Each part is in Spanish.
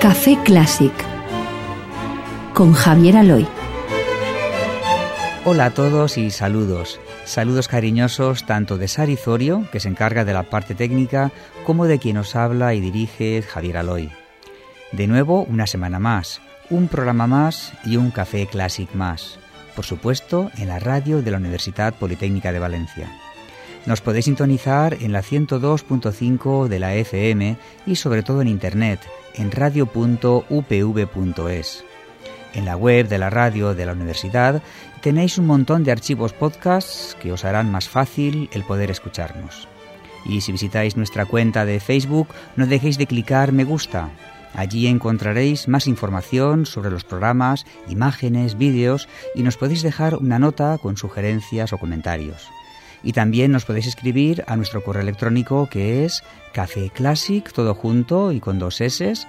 Café Clásic con Javier Aloy. Hola a todos y saludos. Saludos cariñosos tanto de Sari Zorio, que se encarga de la parte técnica, como de quien os habla y dirige Javier Aloy. De nuevo, una semana más, un programa más y un Café Clásic más. Por supuesto, en la radio de la Universidad Politécnica de Valencia. Nos podéis sintonizar en la 102.5 de la FM y sobre todo en internet, en radio.upv.es. En la web de la radio de la universidad tenéis un montón de archivos podcasts que os harán más fácil el poder escucharnos. Y si visitáis nuestra cuenta de Facebook, no dejéis de clicar me gusta. Allí encontraréis más información sobre los programas, imágenes, vídeos y nos podéis dejar una nota con sugerencias o comentarios. Y también nos podéis escribir a nuestro correo electrónico que es cafeclassic, todo junto y con 2 s,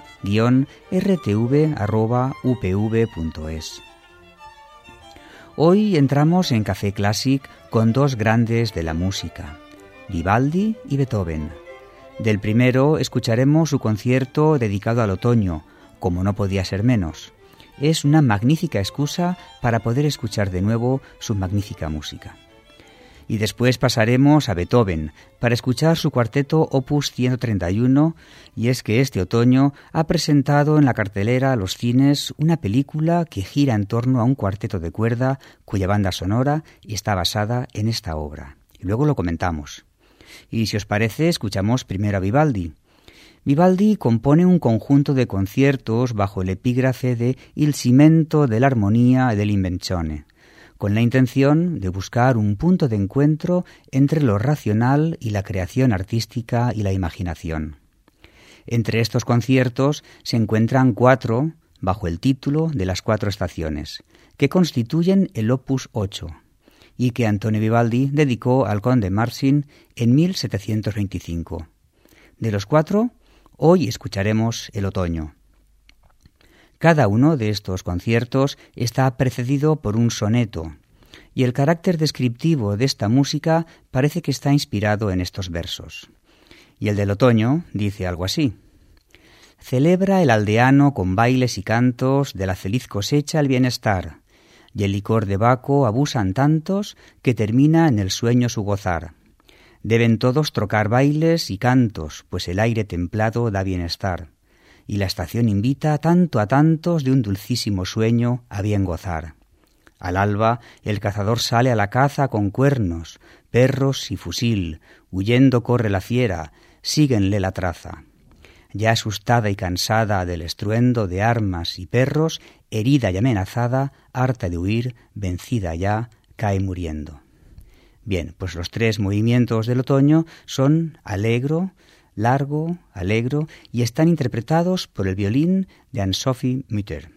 _rtv@upv.es. Hoy entramos en Café Clásic con dos grandes de la música, Vivaldi y Beethoven. Del primero escucharemos su concierto dedicado al otoño, como no podía ser menos. Es una magnífica excusa para poder escuchar de nuevo su magnífica música. Y después pasaremos a Beethoven para escuchar su cuarteto Opus 131, y es que este otoño ha presentado en la cartelera a los cines una película que gira en torno a un cuarteto de cuerda cuya banda sonora está basada en esta obra. Y luego lo comentamos. Y si os parece, escuchamos primero a Vivaldi. Vivaldi compone un conjunto de conciertos bajo el epígrafe de Il cimento dell'armonia e dell'invenzione, con la intención de buscar un punto de encuentro entre lo racional y la creación artística y la imaginación. Entre estos conciertos se encuentran 4 bajo el título de las 4 estaciones, que constituyen el Opus 8 y que Antonio Vivaldi dedicó al conde Marsin en 1725. De los 4, hoy escucharemos el otoño. Cada uno de estos conciertos está precedido por un soneto, y el carácter descriptivo de esta música parece que está inspirado en estos versos. Y el del otoño dice algo así: celebra el aldeano con bailes y cantos de la feliz cosecha el bienestar, y el licor de Baco abusan tantos que termina en el sueño su gozar. Deben todos trocar bailes y cantos, pues el aire templado da bienestar. Y la estación invita tanto a tantos de un dulcísimo sueño a bien gozar. Al alba el cazador sale a la caza con cuernos, perros y fusil, huyendo corre la fiera, síguenle la traza. Ya asustada y cansada del estruendo de armas y perros, herida y amenazada, harta de huir, vencida ya, cae muriendo. Bien, pues los 3 movimientos del otoño son allegro, largo, alegro, y están interpretados por el violín de Anne-Sophie Mutter.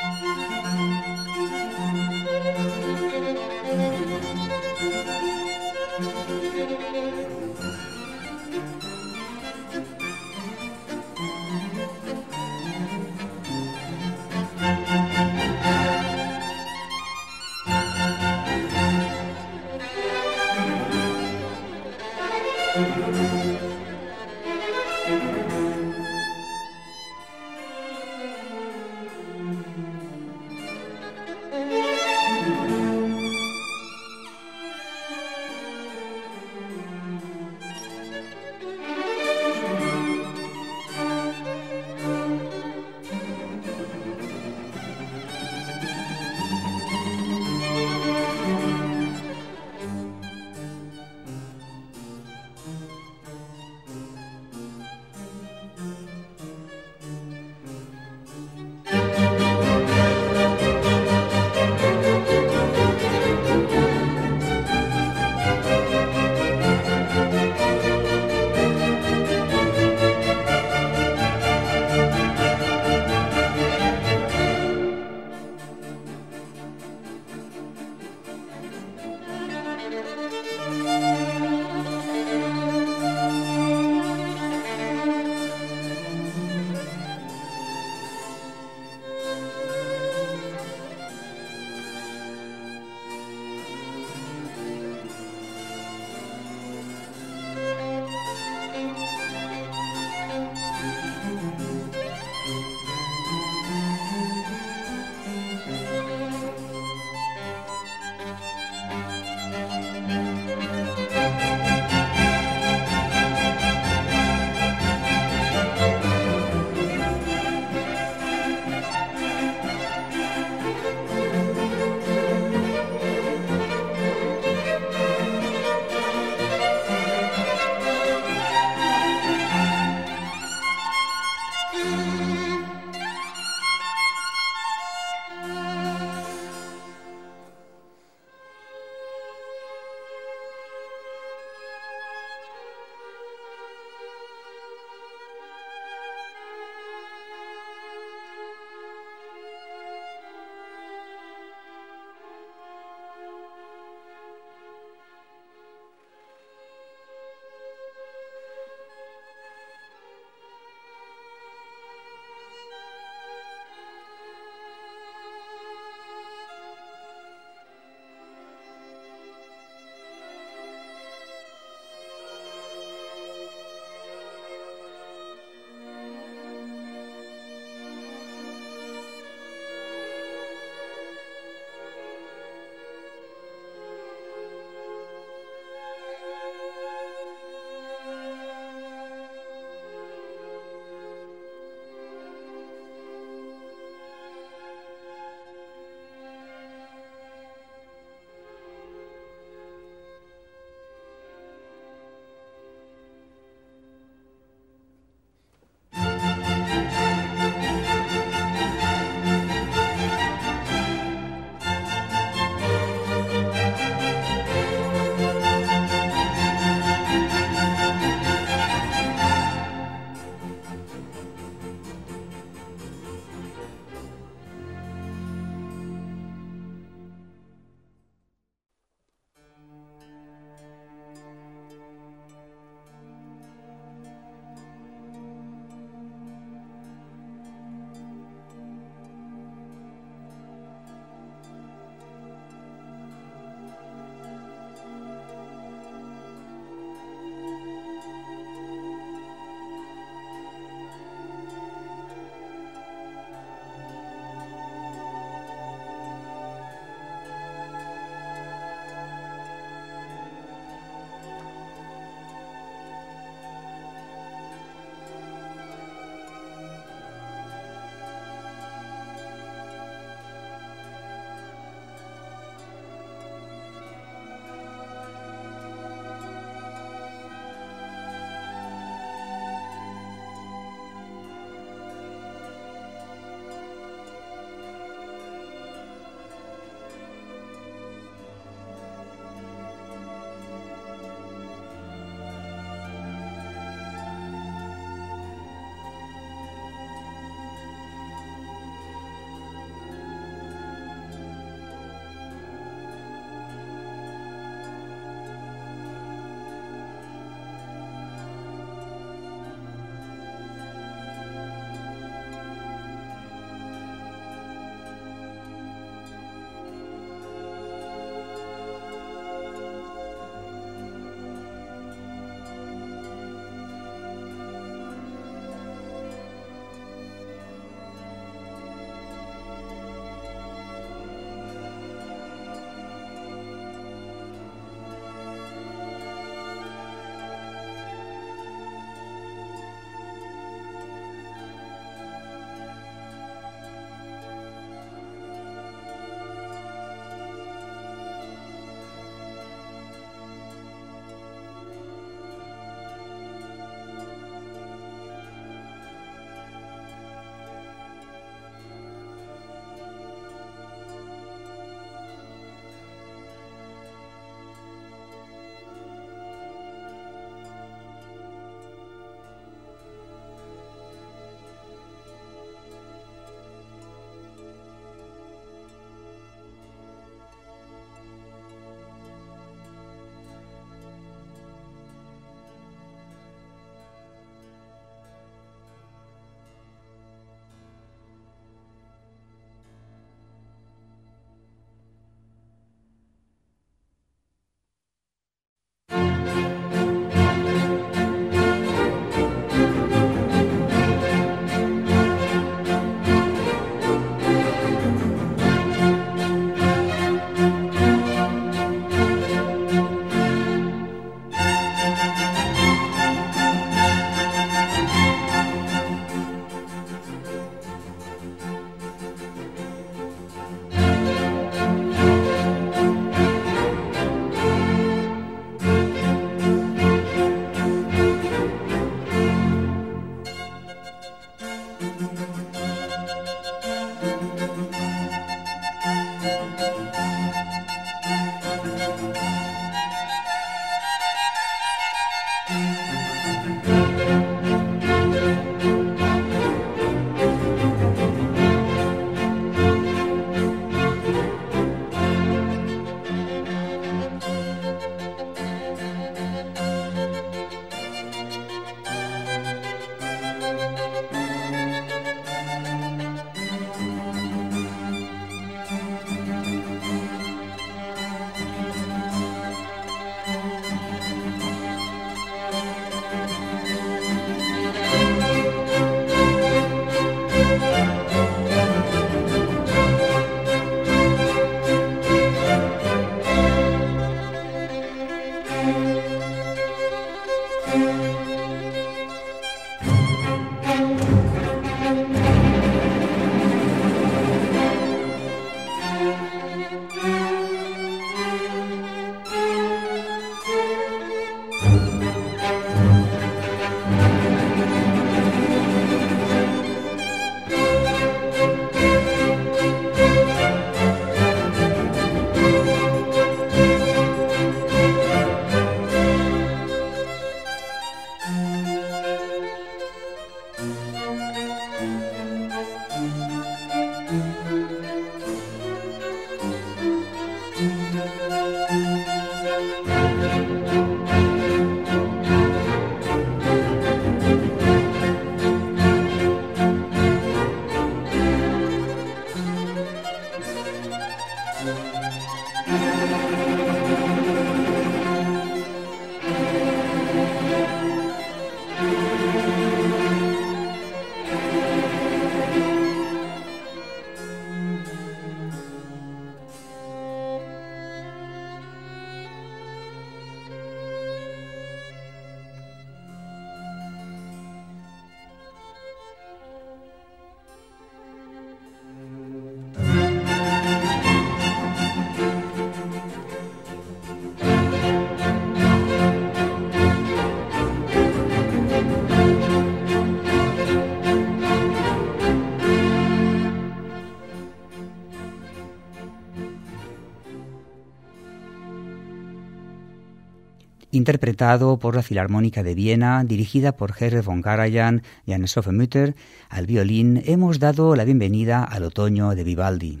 Interpretado por la Filarmónica de Viena, dirigida por Herbert von Karajan y Anne-Sophie Mutter, al violín hemos dado la bienvenida al otoño de Vivaldi.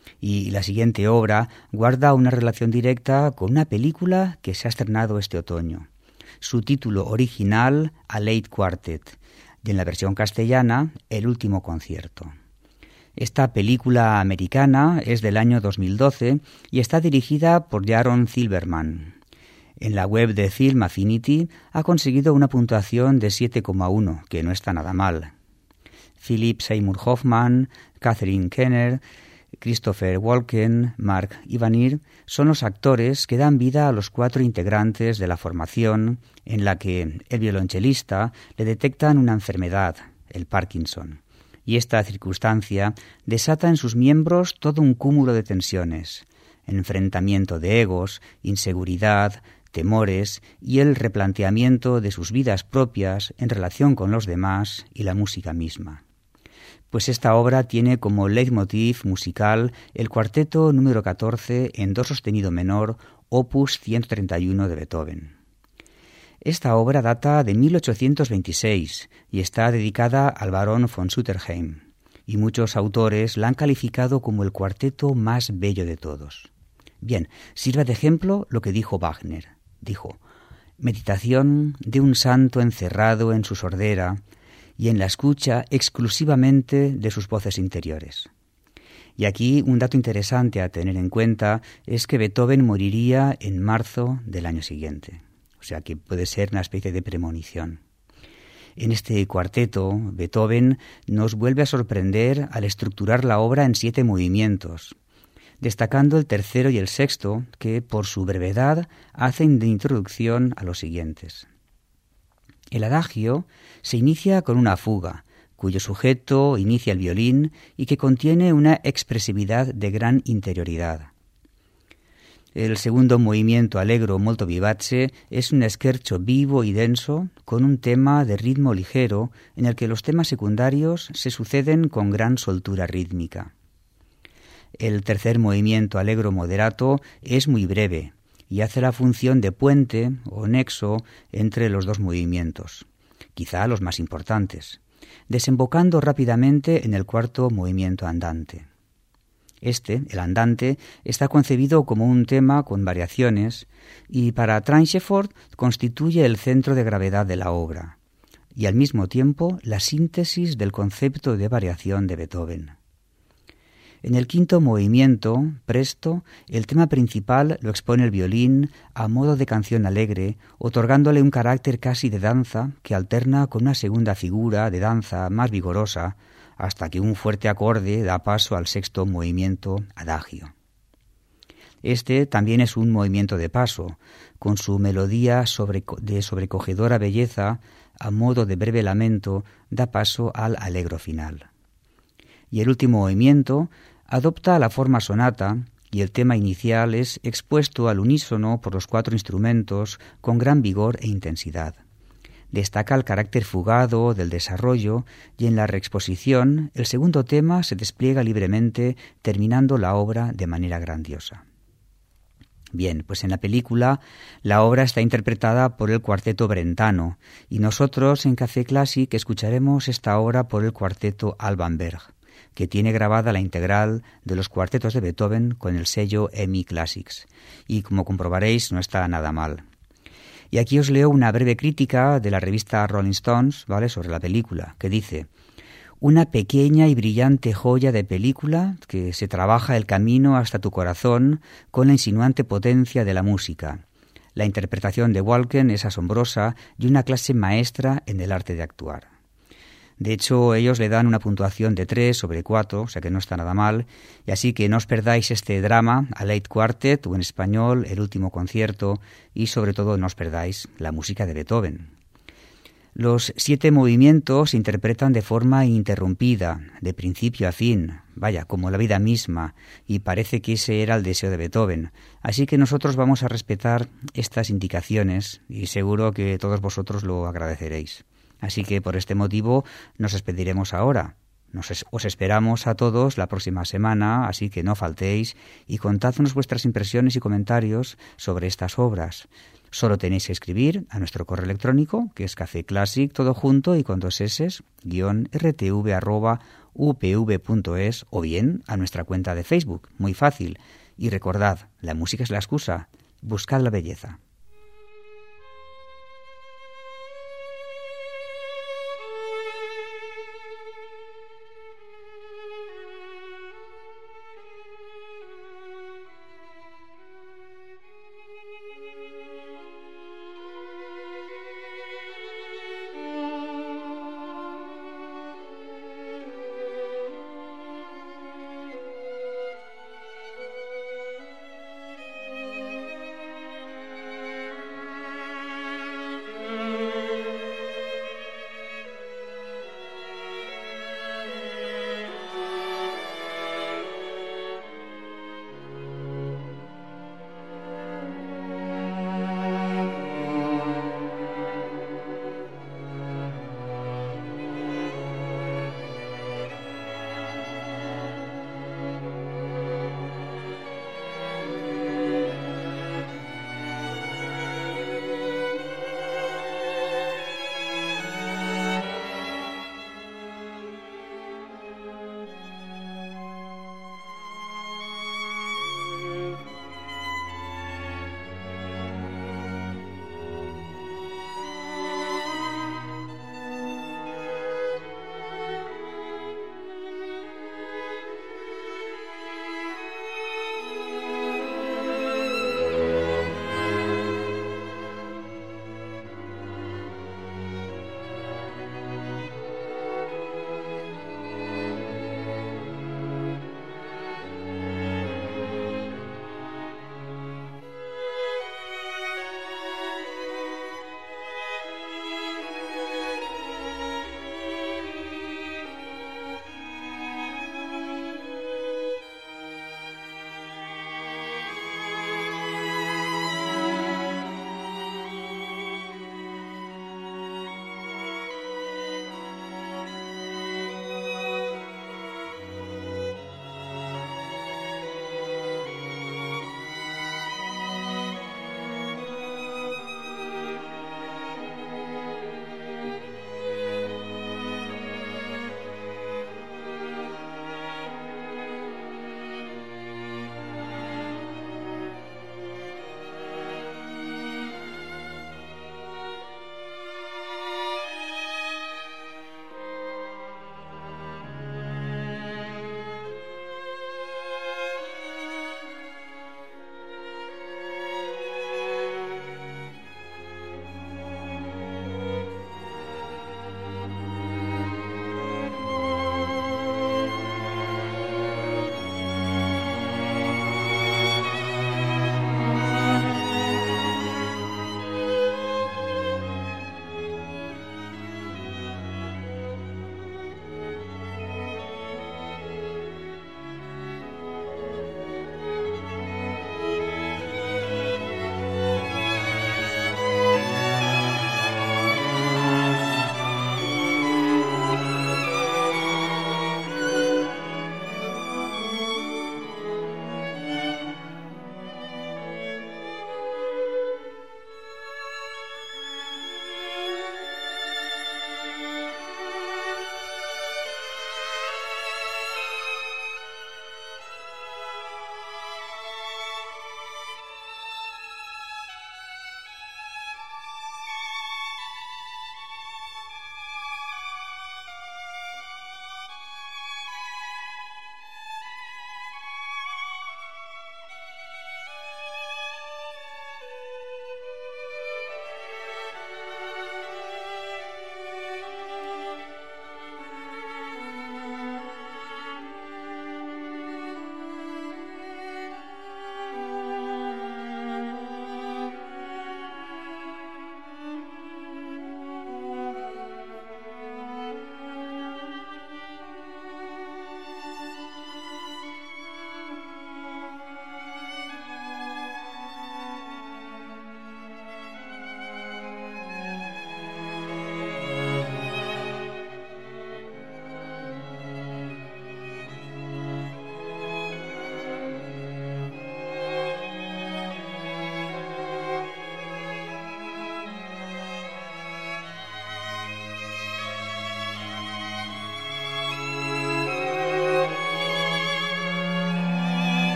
Y la siguiente obra guarda una relación directa con una película que se ha estrenado este otoño. Su título original, A Late Quartet, y en la versión castellana, El último concierto. Esta película americana es del año 2012 y está dirigida por Jaron Silverman. En la web de Film Affinity ha conseguido una puntuación de 7,1, que no está nada mal. Philip Seymour Hoffman, Catherine Keener, Christopher Walken, Mark Ivanir son los actores que dan vida a los 4 integrantes de la formación en la que el violonchelista le detectan una enfermedad, el Parkinson, y esta circunstancia desata en sus miembros todo un cúmulo de tensiones, enfrentamiento de egos, inseguridad, temores y el replanteamiento de sus vidas propias en relación con los demás y la música misma. Pues esta obra tiene como leitmotiv musical el cuarteto número 14 en do sostenido menor, opus 131 de Beethoven. Esta obra data de 1826 y está dedicada al barón von Sutterheim, y muchos autores la han calificado como el cuarteto más bello de todos. Bien, sirva de ejemplo lo que dijo Wagner. Dijo: meditación de un santo encerrado en su sordera y en la escucha exclusivamente de sus voces interiores. Y aquí un dato interesante a tener en cuenta es que Beethoven moriría en marzo del año siguiente. O sea que puede ser una especie de premonición. En este cuarteto, Beethoven nos vuelve a sorprender al estructurar la obra en 7 movimientos, destacando el tercero y el sexto, que por su brevedad hacen de introducción a los siguientes. El adagio se inicia con una fuga, cuyo sujeto inicia el violín y que contiene una expresividad de gran interioridad. El segundo movimiento allegro molto vivace es un scherzo vivo y denso con un tema de ritmo ligero en el que los temas secundarios se suceden con gran soltura rítmica. El tercer movimiento allegro moderato es muy breve y hace la función de puente o nexo entre los 2 movimientos, quizá los más importantes, desembocando rápidamente en el cuarto movimiento andante. El andante, está concebido como un tema con variaciones y para Trainseford constituye el centro de gravedad de la obra y al mismo tiempo la síntesis del concepto de variación de Beethoven. En el quinto movimiento, presto, el tema principal lo expone el violín a modo de canción alegre, otorgándole un carácter casi de danza que alterna con una segunda figura de danza más vigorosa, hasta que un fuerte acorde da paso al sexto movimiento adagio. Este también es un movimiento de paso, con su melodía de sobrecogedora belleza, a modo de breve lamento, da paso al allegro final. Y el último movimiento adopta la forma sonata y el tema inicial es expuesto al unísono por los 4 instrumentos con gran vigor e intensidad. Destaca el carácter fugado del desarrollo y en la reexposición el segundo tema se despliega libremente, terminando la obra de manera grandiosa. Bien, pues en la película la obra está interpretada por el Cuarteto Brentano y nosotros en Café Classic escucharemos esta obra por el Cuarteto Alban Berg, que tiene grabada la integral de los cuartetos de Beethoven con el sello EMI Classics, y como comprobaréis no está nada mal. Y aquí os leo una breve crítica de la revista Rolling Stones, ¿vale?, sobre la película, que dice: una pequeña y brillante joya de película que se trabaja el camino hasta tu corazón con la insinuante potencia de la música. La interpretación de Walken es asombrosa y una clase maestra en el arte de actuar. De hecho, ellos le dan una puntuación de 3/4, o sea que no está nada mal, y así que no os perdáis este drama, A Late Quartet, o en español, El último concierto, y sobre todo no os perdáis la música de Beethoven. Los 7 movimientos se interpretan de forma ininterrumpida, de principio a fin, vaya, como la vida misma, y parece que ese era el deseo de Beethoven. Así que nosotros vamos a respetar estas indicaciones y seguro que todos vosotros lo agradeceréis. Así que por este motivo nos despediremos ahora. Os esperamos a todos la próxima semana, así que no faltéis y contadnos vuestras impresiones y comentarios sobre estas obras. Solo tenéis que escribir a nuestro correo electrónico, que es cafeclassic, todo junto y con 2 s, _rtv@upv.es, o bien a nuestra cuenta de Facebook, muy fácil. Y recordad, la música es la excusa, buscad la belleza.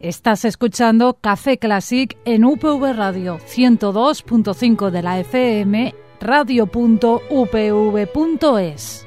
Estás escuchando Café Classic en UPV Radio 102.5 de la FM, radio.upv.es.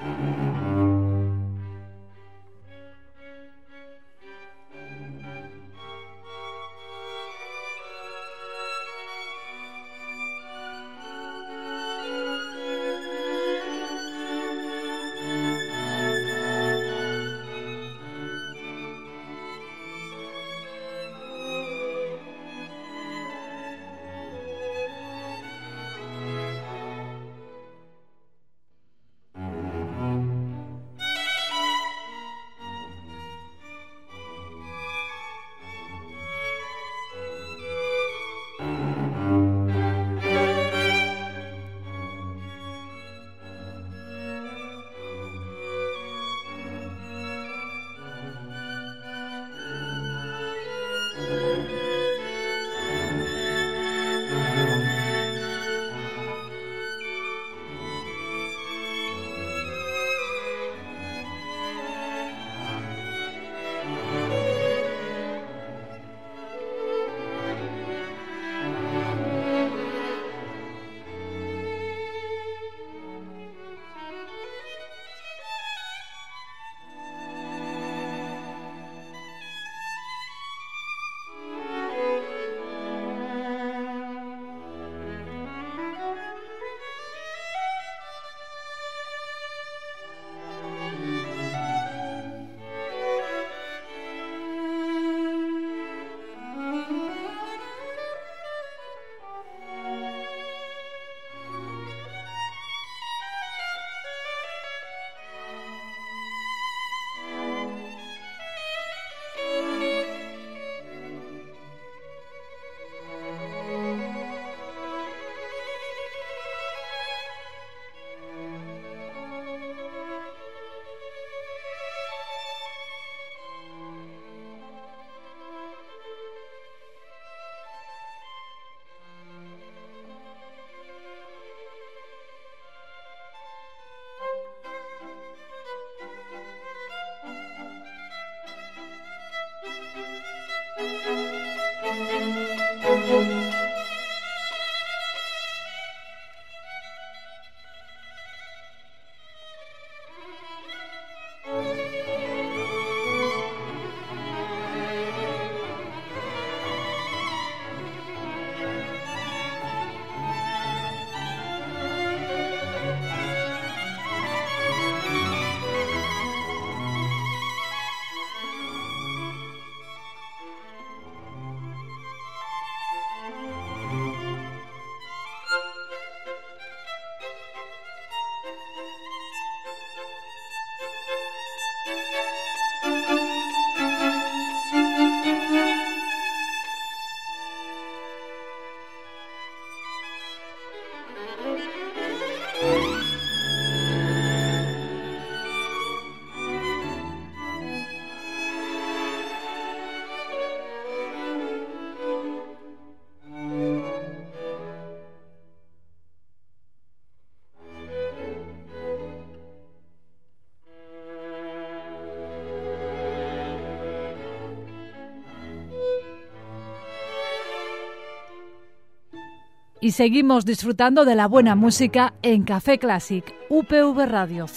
Y seguimos disfrutando de la buena música en Café Classic, UPV Radio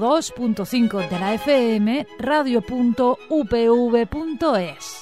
102.5 de la FM, radio.upv.es.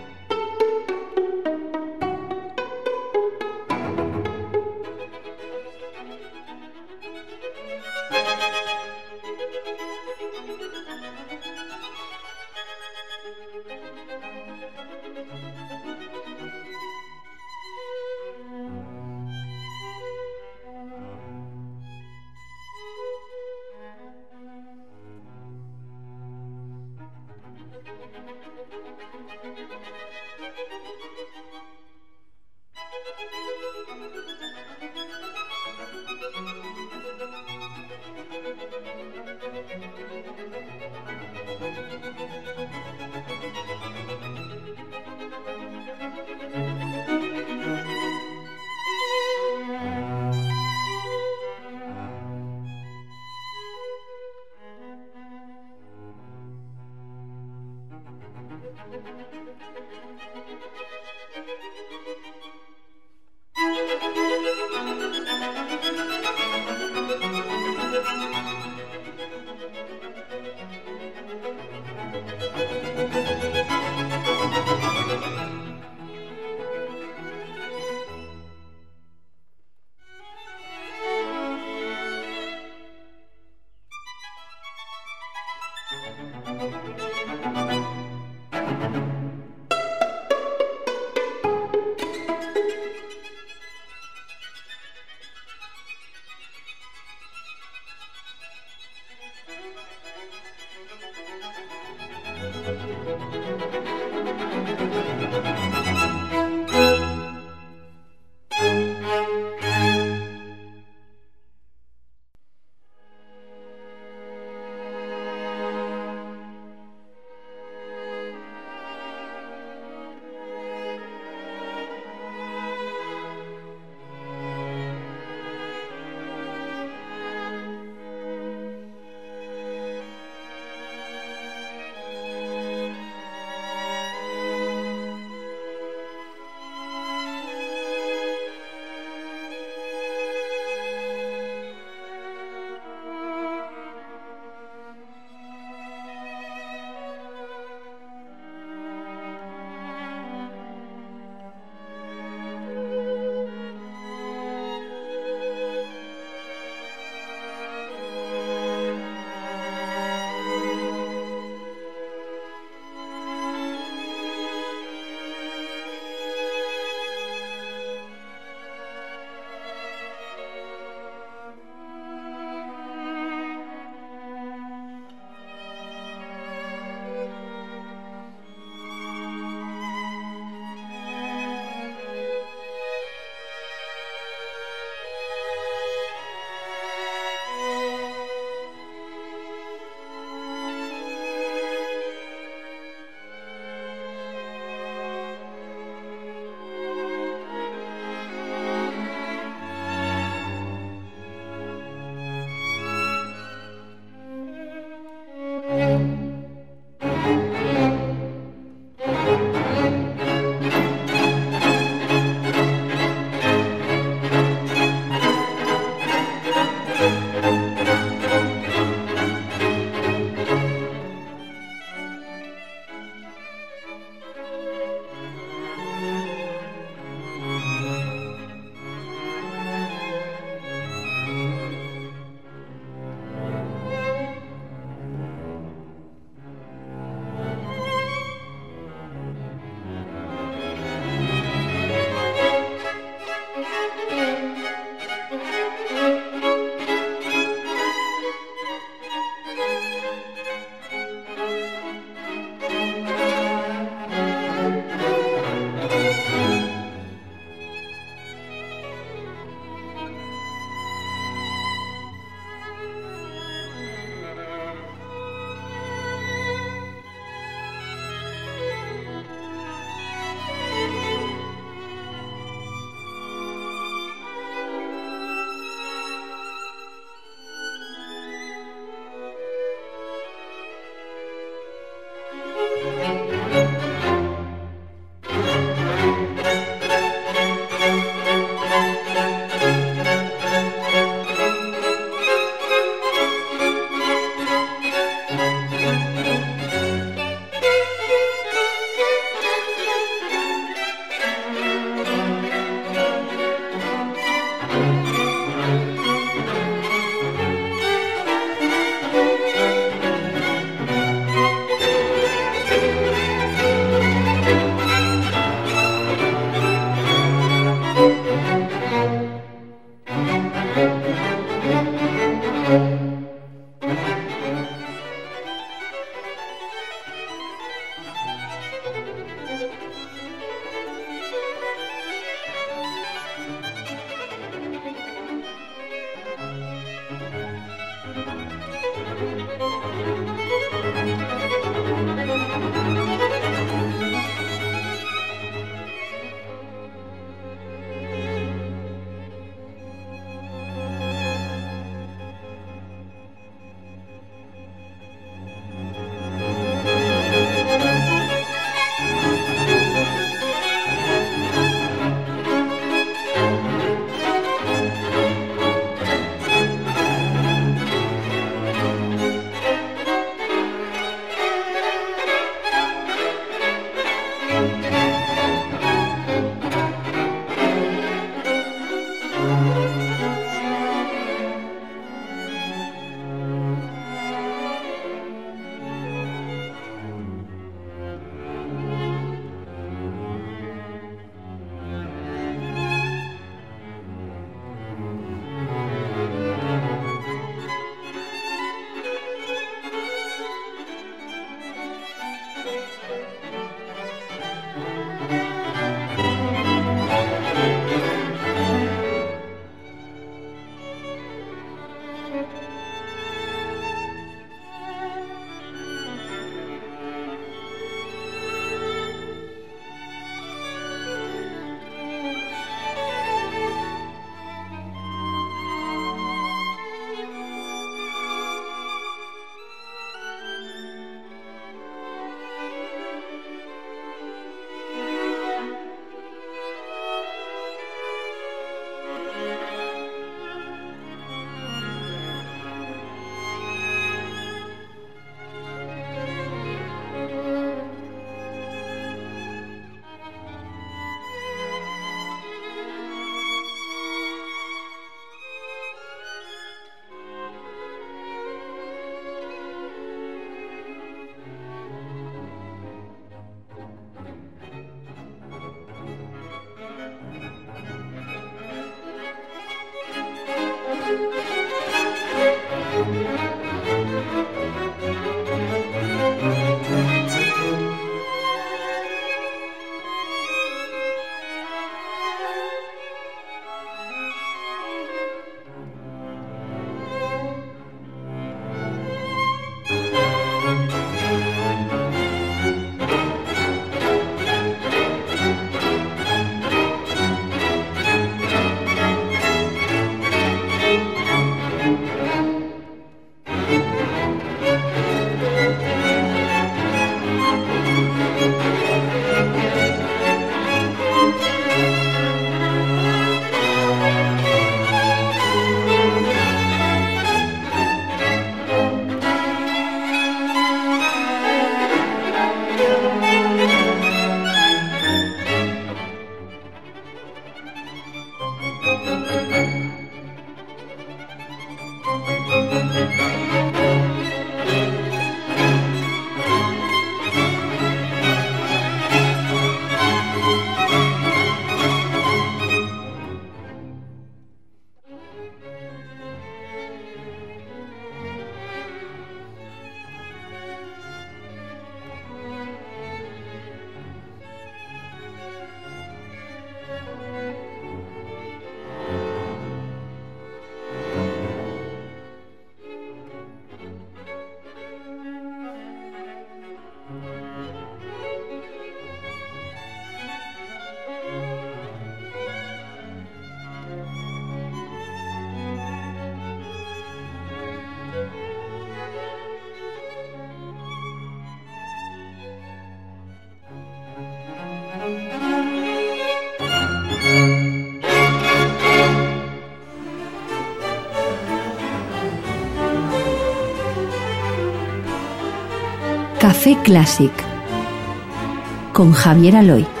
Café Clásic con Javier Aloy.